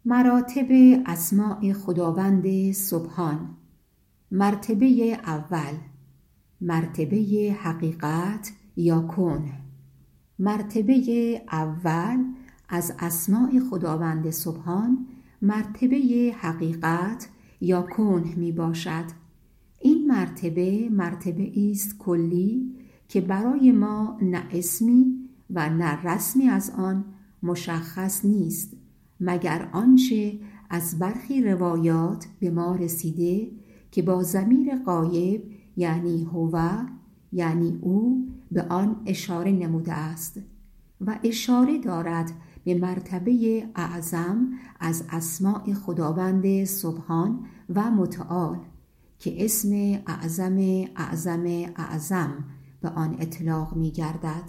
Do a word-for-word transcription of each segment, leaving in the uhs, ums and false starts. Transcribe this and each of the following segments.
مراتب اسماء خداوند سبحان. مرتبه اول، مرتبه حقیقت یا کنه. مرتبه اول از اسماء خداوند سبحان مرتبه حقیقت یا کنه می باشد. این مرتبه مرتبه است کلی که برای ما نه اسمی و نه رسمی از آن مشخص نیست مگر آنچه از برخی روایات به ما رسیده که با ضمیر غایب یعنی هو یعنی او به آن اشاره نموده است و اشاره دارد به مرتبه اعظم از اسماء خداوند سبحان و متعال که اسم اعظم اعظم اعظم به آن اطلاق می گردد.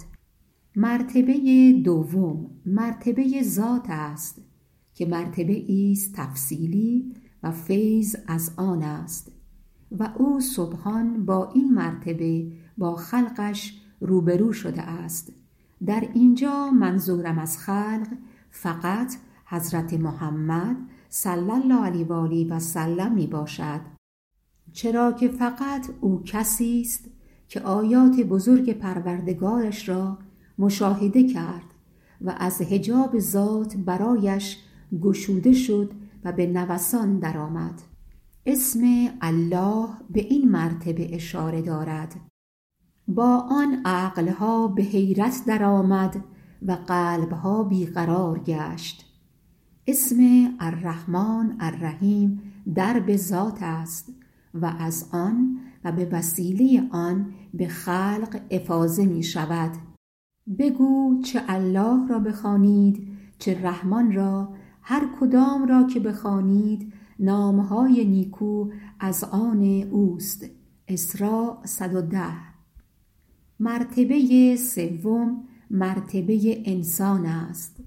مرتبه دوم مرتبه ذات است که مرتبه ایست تفصیلی و فیض از آن است و او سبحان با این مرتبه با خلقش روبرو شده است. در اینجا منظورم از خلق فقط حضرت محمد صلی الله علیه و آله و سلم می باشد، چرا که فقط او کسی است که آیات بزرگ پروردگارش را مشاهده کرد و از حجاب ذات برایش گشوده شد و به نوسان درآمد. اسم الله به این مرتبه اشاره دارد. با آن عقلها به حیرت درآمد و قلبها بیقرار گشت. اسم الرحمن الرحیم در به ذات است و از آن و به وسیله آن به خلق افاضه می شود. بگو چه الله را بخوانید چه رحمان را، هر کدام را که بخوانید نامهای نیکو از آن اوست. اسراء صد و ده. مرتبه سوم مرتبه انسان است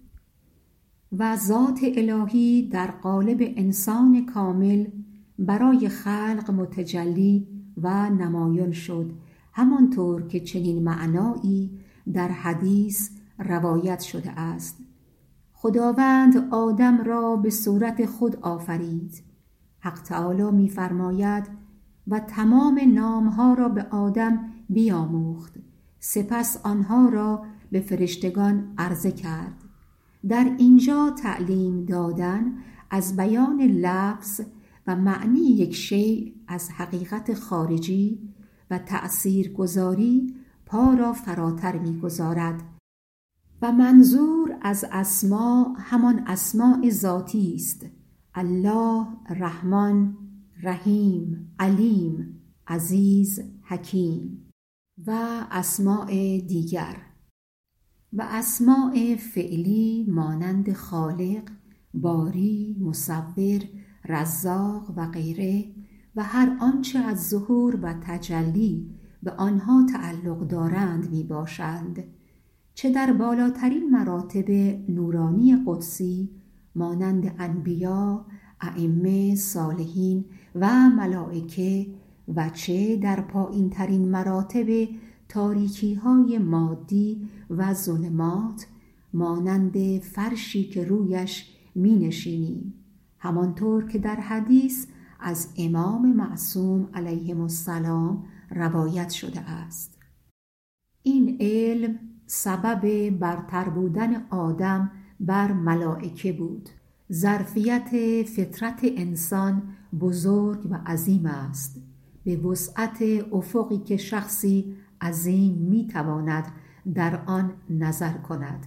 و ذات الهی در قالب انسان کامل برای خلق متجلی و نمایان شد، همانطور که چنین معنایی در حدیث روایت شده است. خداوند آدم را به صورت خود آفرید. حق تعالی می فرماید و تمام نامها را به آدم بیاموخت، سپس آنها را به فرشتگان عرضه کرد. در اینجا تعلیم دادن از بیان لفظ و معنی یک شیء از حقیقت خارجی و تأثیر گذاری پا را فراتر می گذارد و منظور از اسما همان اسماء ذاتی است: الله، رحمان، رحیم، علیم، عزیز، حکیم و اسماء دیگر. و اسماء فعلی مانند خالق، باری، مصور، رزاق و غیره و هر آنچه از ظهور و تجلی به آنها تعلق دارند می باشند، چه در بالاترین مراتب نورانی قدسی مانند انبیا، ائمه، صالحین و ملائکه و چه در پایین ترین مراتب تاریکی های مادی و ظلمات مانند فرشی که رویش می نشینیم، همانطور که در حدیث از امام معصوم علیه السلام روایت شده است. این علم سبب برتر بودن آدم بر ملائکه بود. ظرفیت فطرت انسان بزرگ و عظیم است، به وسعت افقی که شخصی عظیم می تواند در آن نظر کند.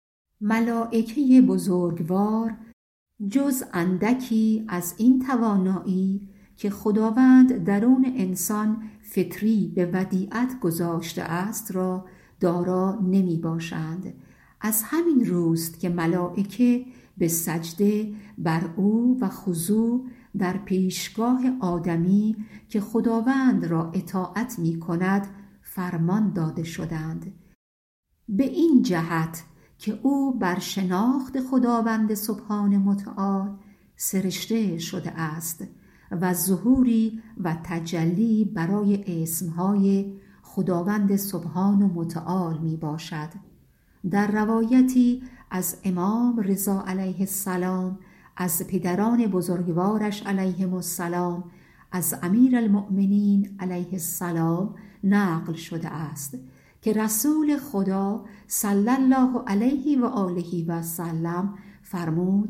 ملائکه بزرگوار جز اندکی از این توانایی که خداوند درون انسان فطری به ودیعت گذاشته است را دارا نمی باشند. از همین روست که ملائکه به سجده بر او و خضوع در پیشگاه آدمی که خداوند را اطاعت می کند فرمان داده شدند، به این جهت که او بر شناخت خداوند سبحان متعال سرشته شده است و ظهوری و تجلی برای اسمهای خداوند سبحان و متعال می باشد. در روایتی از امام رضا علیه السلام از پدران بزرگوارش علیهم السلام، از امیرالمؤمنین علیه السلام نقل شده است که رسول خدا صلی الله علیه و آله و سلم فرمود: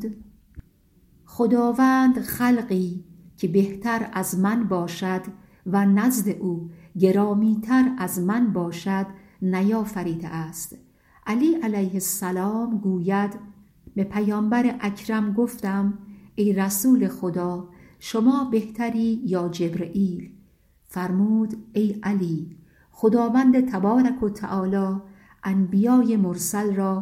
خداوند خلقی که بهتر از من باشد و نزد او گرامیتر از من باشد نیافریده است. علی علیه السلام گوید: به پیامبر اکرم گفتم ای رسول خدا، شما بهتری یا جبرئیل؟ فرمود: ای علی، خداوند تبارک و تعالی انبیای مرسل را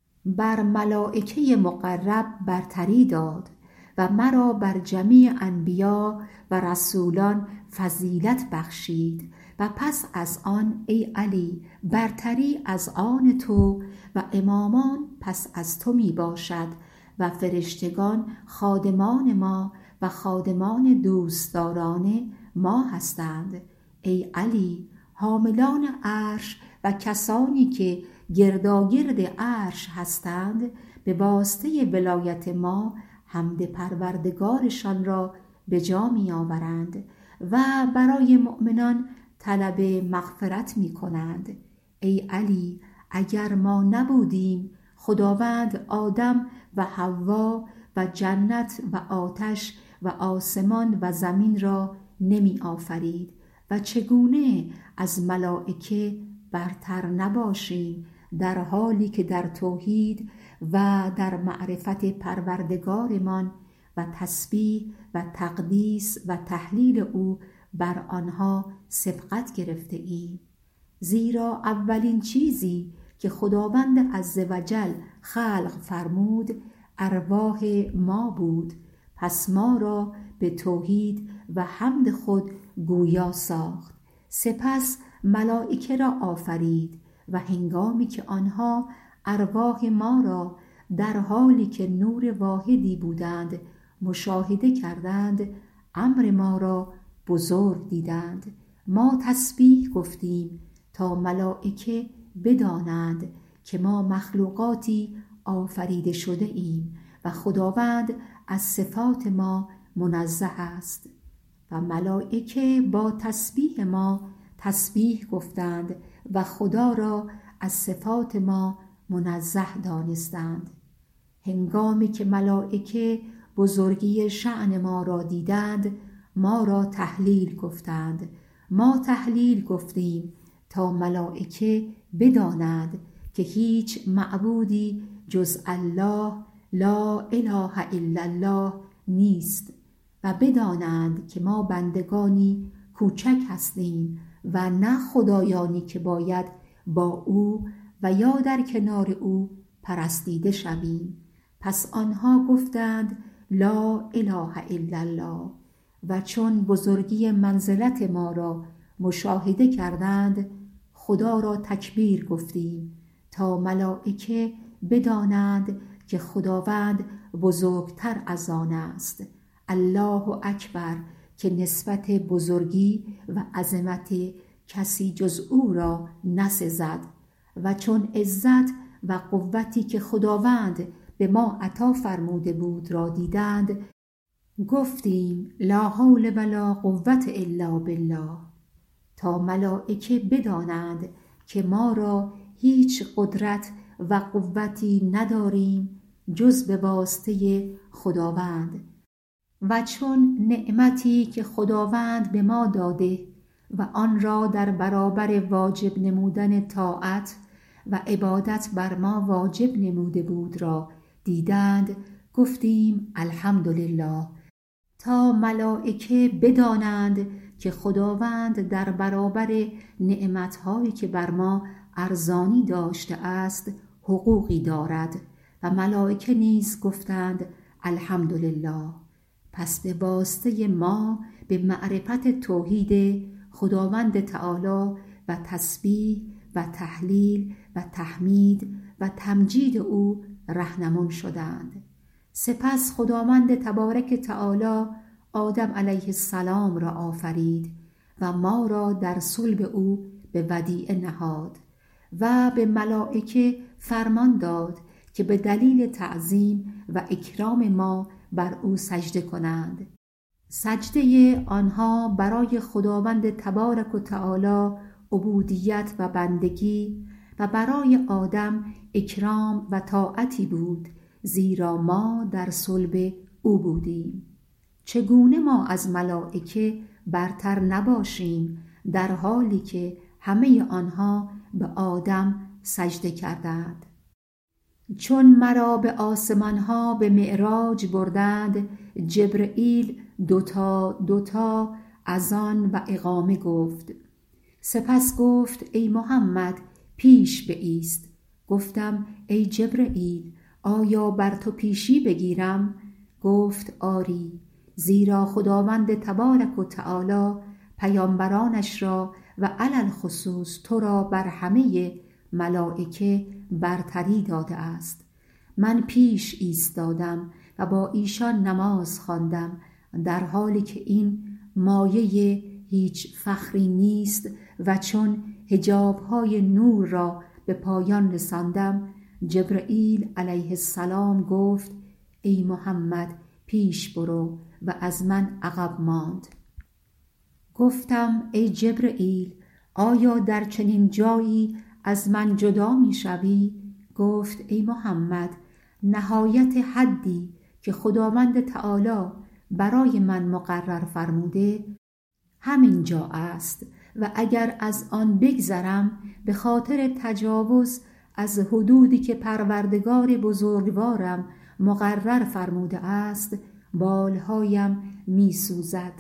بر ملائکه مقرب برتری داد و مرا بر جمیع انبیا و رسولان فضیلت بخشید و پس از آن ای علی برتری از آن تو و امامان پس از تو می باشد و فرشتگان خادمان ما و خادمان دوستداران ما هستند. ای علی، حاملان عرش و کسانی که گرداگرد عرش هستند به واسطه ولایت ما حمد پروردگارشان را به جا می آورند و برای مؤمنان طلب مغفرت می کنند. ای علی، اگر ما نبودیم خداوند آدم و حوا و جنت و آتش و آسمان و زمین را نمی آفرید و چگونه از ملائکه برتر نباشیم در حالی که در توحید و در معرفت پروردگارمان و تسبیح و تقدیس و تهلیل او بر آنها سبقت گرفته ایم. زیرا اولین چیزی که خداوند عزوجل خلق فرمود ارواح ما بود، پس ما را به توحید و حمد خود گویا ساخت. سپس ملائکه را آفرید و هنگامی که آنها ارواح ما را در حالی که نور واحدی بودند مشاهده کردند، امر ما را بزرگ دیدند. ما تسبیح گفتیم تا ملائکه بدانند که ما مخلوقاتی آفریده شده ایم و خداوند از صفات ما منزه است. و ملائکه با تسبیح ما تسبیح گفتند و خدا را از صفات ما منزه دانستند. هنگامی که ملائکه بزرگی شأن ما را دیدند ما را تهلیل گفتند. ما تهلیل گفتیم تا ملائکه بدانند که هیچ معبودی جز الله لا اله الا الله نیست و بدانند که ما بندگانی کوچک هستیم و نه خدایانی که باید با او و یا در کنار او پرستیده شویم. پس آنها گفتند لا اله الا الله و چون بزرگی منزلت ما را مشاهده کردند خدا را تکبیر گفتیم تا ملائکه بدانند که خداوند بزرگتر از آن است. الله اکبر که نسبت بزرگی و عظمت کسی جز او را نسزد. و چون عزت و قوتی که خداوند به ما عطا فرموده بود را دیدند گفتیم لا حول ولا قوة الا بالله، تا ملائکه بدانند که ما را هیچ قدرت و قوتی نداریم جز به واسطه خداوند. و چون نعمتی که خداوند به ما داده و آن را در برابر واجب نمودن طاعت و عبادت بر ما واجب نموده بود را دیدند گفتیم الحمدلله، تا ملائکه بدانند که خداوند در برابر نعمتهایی که بر ما ارزانی داشته است حقوقی دارد. و ملائکه نیز گفتند الحمدلله. پس به واسطه ما به معرفت توحید خداوند تعالی و تسبیح و تهلیل و تحمید و تمجید او رهنمون شدند. سپس خداوند تبارک تعالی آدم علیه السلام را آفرید و ما را در صلب او به ودیعه نهاد و به ملائکه فرمان داد که به دلیل تعظیم و اکرام ما بر او سجده کنند. سجده آنها برای خداوند تبارک و تعالی عبودیت و بندگی و برای آدم اکرام و طاعتی بود، زیرا ما در صلب او بودیم. چگونه ما از ملائکه برتر نباشیم در حالی که همه آنها به آدم سجده کردند؟ چون مرا به آسمانها به معراج بردند، جبرئیل دوتا دوتا اذان و اقامه گفت. سپس گفت ای محمد پیش بایست. گفتم ای جبرئیل آیا بر تو پیشی بگیرم؟ گفت آری، زیرا خداوند تبارک و تعالی پیامبرانش را و علی الخصوص تو را بر همه ملائکه برتری داده است. من پیش ایستادم و با ایشان نماز خواندم، در حالی که این مایه هیچ فخری نیست و چون حجاب‌های نور را به پایان رساندم، جبرئیل علیه السلام گفت ای محمد پیش برو و از من عقب ماند. گفتم ای جبرئیل آیا در چنین جایی از من جدا می شوی؟ گفت ای محمد نهایت حدی که خداوند تعالی برای من مقرر فرموده همین جا است و اگر از آن بگذرم به خاطر تجاوز از حدودی که پروردگار بزرگوارم مقرر فرموده است بالهایم می سوزد.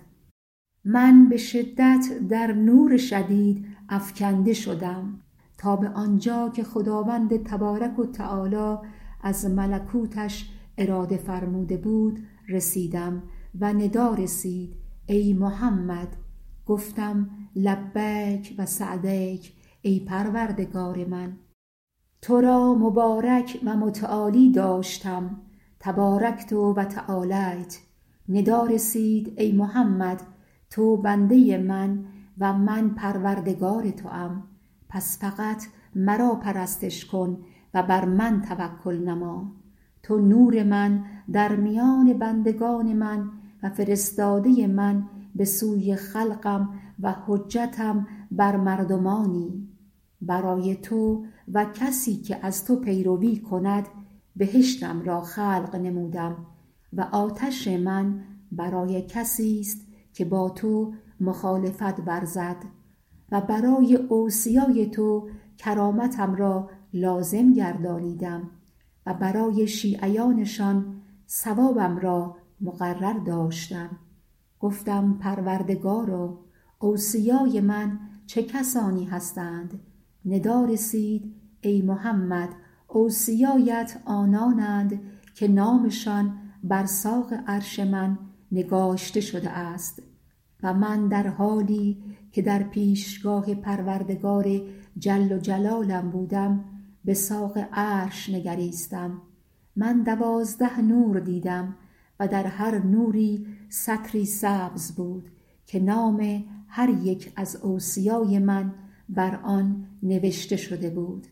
من به شدت در نور شدید افکنده شدم تا به آنجا که خداوند تبارک و تعالی از ملکوتش اراده فرموده بود رسیدم و ندا رسید ای محمد. گفتم لبیک و سعدیک ای پروردگار من، تو را مبارک و متعالی داشتم، تبارکت و تعالیت. ندا رسید ای محمد تو بنده من و من پروردگار توام، پس فقط مرا پرستش کن و بر من توکل نما. تو نور من در میان بندگان من و فرستاده من به سوی خلقم و حجتم بر مردمانی. برای تو و کسی که از تو پیروی کند بهشتم را خلق نمودم و آتش من برای کسی است که با تو مخالفت ورزد و برای اوصیای تو کرامتم را لازم گردانیدم و برای شیعیانشان ثوابم را مقرر داشتم. گفتم پروردگارا اوصیای من چه کسانی هستند؟ ندا رسید ای محمد اوصیایت آنانند که نامشان بر ساق عرش من نگاشته شده است و من در حالی که در پیشگاه پروردگار جل و جلالم بودم به ساق عرش نگریستم. من دوازده نور دیدم و در هر نوری سطری سبز بود که نام هر یک از اوصیای من بر آن نوشته شده بود.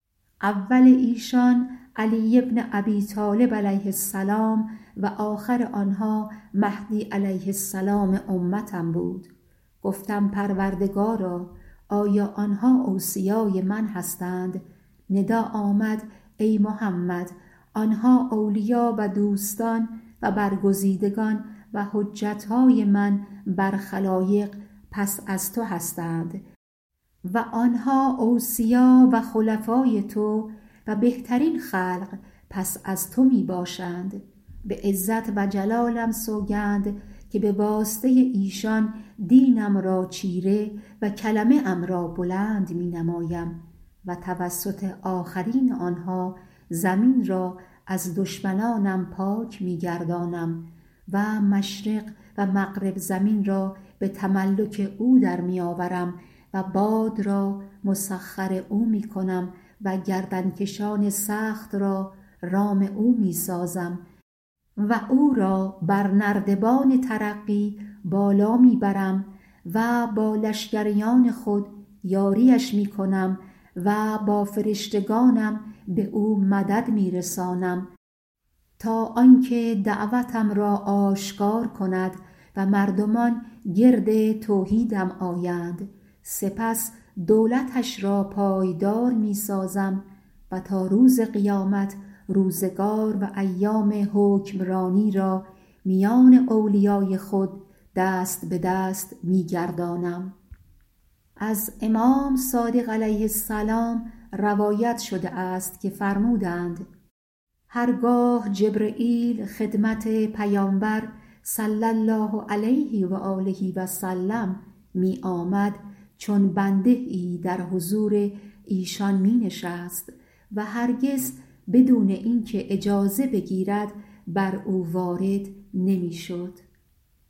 اول ایشان علی ابن ابی طالب علیه السلام و آخر آنها مهدی علیه السلام امتم بود. گفتم پروردگارا آیا آنها اوصیای من هستند؟ ندا آمد ای محمد آنها اولیا و دوستان و برگزیدگان و حجتهای من بر خلایق پس از تو هستند و آنها اوصیا و خلفای تو و بهترین خلق پس از تو می باشند. به عزت و جلالم سوگند که به واسطه ایشان دینم را چیره و کلمه ام را بلند می نمایم و توسط آخرین آنها زمین را از دشمنانم پاک می گردانم و مشرق و مغرب زمین را به تملک او در می آورم و باد را مسخر او می کنم و گردنکشان سخت را رام او می سازم و او را بر نردبان ترقی بالا می برم و با لشکریان خود یاریش می کنم و با فرشتگانم به او مدد می رسانم تا آنکه دعوتم را آشکار کند و مردمان گرد توحیدم آیند. سپس دولتش را پایدار می سازم و تا روز قیامت روزگار و ایام حکمرانی را میان اولیای خود دست به دست می گردانم. از امام صادق علیه السلام روایت شده است که فرمودند: هرگاه جبرئیل خدمت پیامبر صلی الله علیه و آله و سلم می آمد، چون بنده ای در حضور ایشان می نشست و هرگز بدون اینکه اجازه بگیرد بر او وارد نمی شد.